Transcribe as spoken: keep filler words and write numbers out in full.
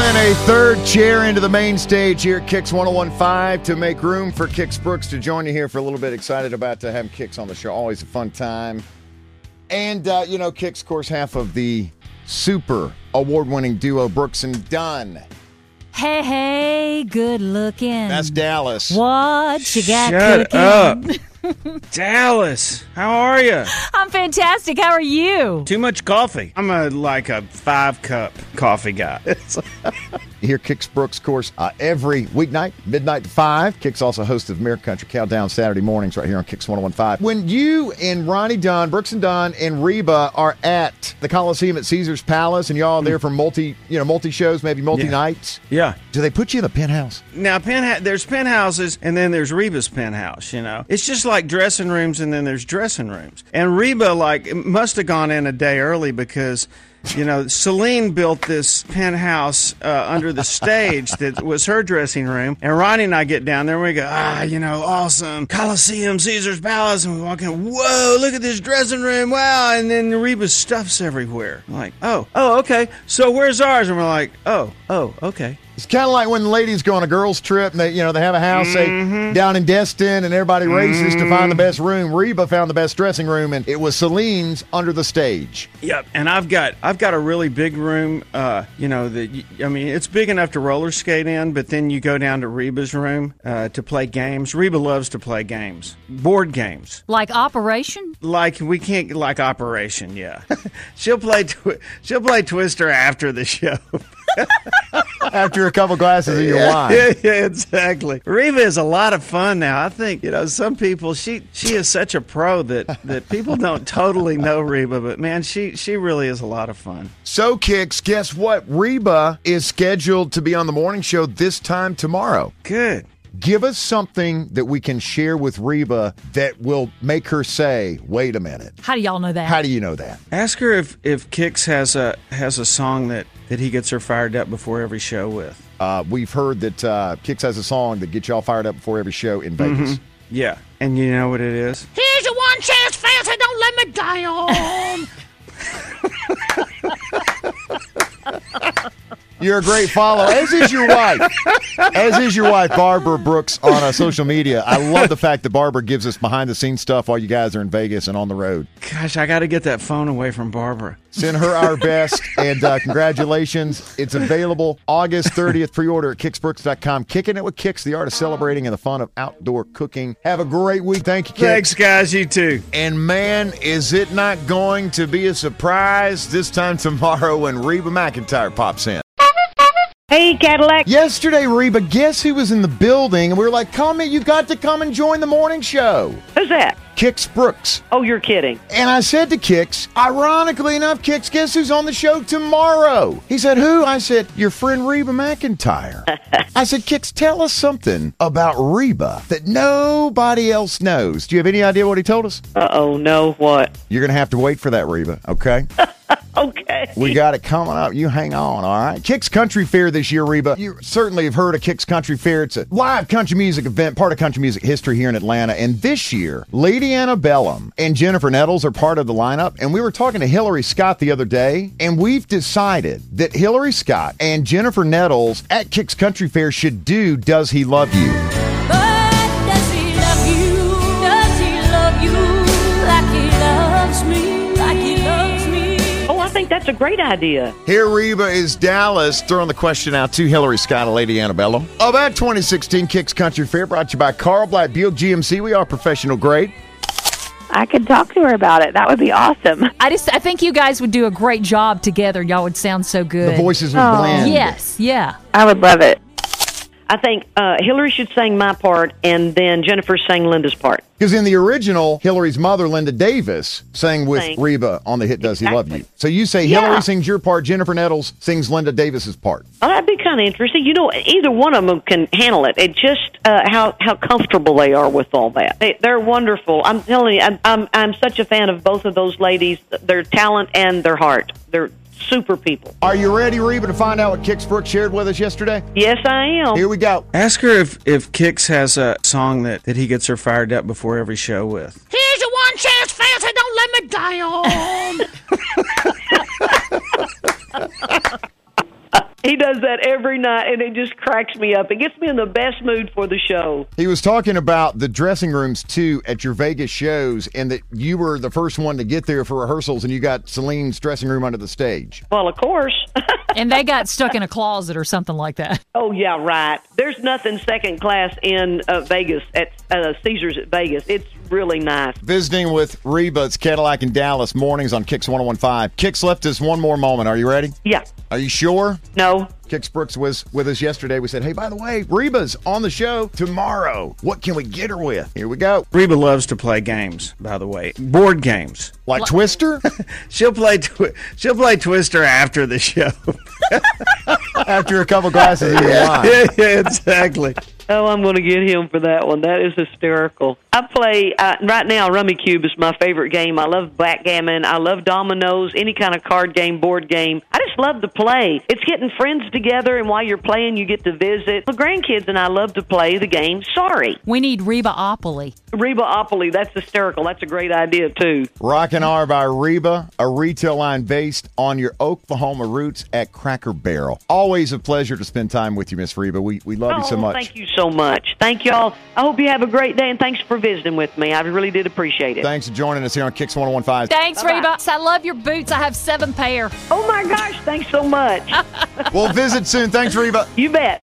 in a third chair into the main stage here at Kicks one oh one point five to make room for Kix Brooks to join you here for a little bit. Excited about to have Kix on the show. Always a fun time. And, uh, you know, Kix, of course, half of the super award-winning duo Brooks and Dunn. Hey, hey, good looking. That's Dallas. What you got Shut cooking? up. Dallas, how are you? I'm fantastic. How are you? Too much coffee. I'm a like a five-cup coffee guy. You hear Kix Brooks, of course, uh, every weeknight, midnight to five. Kix also hosts of American Country Countdown Saturday mornings right here on Kix one oh one point five. When you and Ronnie Dunn, Brooks and Dunn, and Reba are at the Coliseum at Caesar's Palace, and y'all are there for multi, you know, multi-shows, maybe multi-nights, Yeah. do they put you in the penthouse? Now, penthouse, there's penthouses, and then there's Reba's penthouse, you know. It's just like dressing rooms, and then there's dressing rooms. And Reba, like, must have gone in a day early because, you know, Celine built this penthouse uh, under the stage that was her dressing room. And Ronnie and I get down there, and we go, ah, you know, awesome. Coliseum, Caesar's Palace. And we walk in, whoa, look at this dressing room. Wow. And then Reba's stuff's everywhere. I'm like, oh, oh, okay. So where's ours? And we're like, oh, oh, okay. It's kind of like when the ladies go on a girls' trip and they, you know, they have a house Mm-hmm. say, down in Destin and everybody races to find the best room. Reba found the best dressing room, and it was Celine's under the stage. Yep, and I've got I've got a really big room. Uh, you know that I mean, it's big enough to roller skate in. But then you go down to Reba's room uh, to play games. Reba loves to play games, board games. Like Operation? Like we can't like Operation. Yeah, she'll play twi- she'll play Twister after the show. After a couple glasses of your wine. Yeah, yeah, exactly. Reba is a lot of fun now. I think, you know, some people, she she is such a pro that, that people don't totally know Reba, but man, she, she really is a lot of fun. So, Kix, guess what? Reba is scheduled to be on the morning show this time tomorrow. Good. Give us something that we can share with Reba that will make her say, wait a minute. How do y'all know that? How do you know that? Ask her if, if Kix has a has a song that, that he gets her fired up before every show with. Uh, we've heard that uh, Kix has a song that gets y'all fired up before every show in Vegas. Mm-hmm. Yeah. And you know what it is? Here's your one chance, fancy, don't let me down. You're a great follow, as is your wife. As is your wife, Barbara Brooks, on uh, social media. I love the fact that Barbara gives us behind-the-scenes stuff while you guys are in Vegas and on the road. Gosh, I got to get that phone away from Barbara. Send her our best, and uh, congratulations. It's available August thirtieth. Pre-order at kix brooks dot com. Kicking it with Kix, the art of celebrating and the fun of outdoor cooking. Have a great week. Thank you, Kix. Thanks, guys. You too. And, man, is it not going to be a surprise this time tomorrow when Reba McEntire pops in? Hey, Cadillac. Yesterday, Reba, guess who was in the building? And we were like, come in, you got to come and join the morning show. Who's that? Kix Brooks. Oh, you're kidding. And I said to Kix, ironically enough, Kix, guess who's on the show tomorrow? He said, who? I said, your friend Reba McEntire. I said, Kix, tell us something about Reba that nobody else knows. Do you have any idea what he told us? Uh-oh, no, what? You're going to have to wait for that, Reba, okay? Okay. We got it coming up. You hang on, all right? Kix Country Fair this year, Reba. You certainly have heard of Kix Country Fair. It's a live country music event, part of country music history here in Atlanta. And this year, Lady Antebellum and Jennifer Nettles are part of the lineup. And we were talking to Hillary Scott the other day, and we've decided that Hillary Scott and Jennifer Nettles at Kix Country Fair should do Does He Love You? But does he love you? Does he love you like he loves me? Like he loves me? Oh, I think that's a great idea. Here, Reba, is Dallas throwing the question out to Hillary Scott and Lady Antebellum about twenty sixteen Kix Country Fair, brought to you by Carl Black Buick G M C. We are professional grade. I could talk to her about it. That would be awesome. I just, I think you guys would do a great job together. Y'all would sound so good. The voices would Oh. blend. Yes, yeah. I would love it. I think uh, Hillary should sing my part, and then Jennifer sang Linda's part. Because in the original, Hillary's mother, Linda Davis, sang with Sang. Reba on the hit Does He Love You? Exactly. So you say Yeah. Hillary sings your part, Jennifer Nettles sings Linda Davis's part. Oh, that'd be kind of interesting. You know, either one of them can handle it. It just uh, how how comfortable they are with all that. They, they're wonderful. I'm telling you, I'm, I'm I'm such a fan of both of those ladies. Their talent and their heart. They're super people. Are you ready, Reba, to find out what Kix Brooks shared with us yesterday? Yes, I am. Here we go. Ask her if, if Kix has a song that, that he gets her fired up before every show with. Here's your one chance, fancy, don't let me down. He does that every night, and it just cracks me up. It gets me in the best mood for the show. He was talking about the dressing rooms, too, at your Vegas shows, and that you were the first one to get there for rehearsals, and you got Celine's dressing room under the stage. Well, of course. And they got stuck in a closet or something like that. Oh, yeah, right. There's nothing second class in uh, Vegas, at uh, Caesars at Vegas. It's really nice. Visiting with Reba, it's Cadillac in Dallas, mornings on Kix one oh one point five. Kix left us one more moment. Are you ready? Yeah. Are you sure? No. Kix Brooks was with us yesterday. We said, hey, by the way, Reba's on the show tomorrow. What can we get her with? Here we go. Reba loves to play games, by the way. Board games. Like Twister? She'll play twi- she'll play Twister after the show. After a couple glasses of wine. yeah, yeah, exactly. Oh, I'm going to get him for that one. That is hysterical. I play, uh, right now, Rummy Cube is my favorite game. I love backgammon. I love dominoes, any kind of card game, board game. I just love to play. It's getting friends together, and while you're playing, you get to visit. My grandkids and I love to play the game Sorry. We need Reba-opoly. Reba-opoly, that's hysterical. That's a great idea, too. Rockin' R by Reba, a retail line based on your Oklahoma roots at Cracker Barrel. Always a pleasure to spend time with you, Miss Reba. We, we love oh, you so much. Thank you so much. Thank y'all. I hope you have a great day, and thanks for visiting with me. I really did appreciate it. Thanks for joining us here on Kix one oh one point five. Thanks, Bye-bye. Reba. I love your boots. I have seven pair. Oh, my gosh. Thanks so much. We'll visit soon. Thanks, Reba. You bet.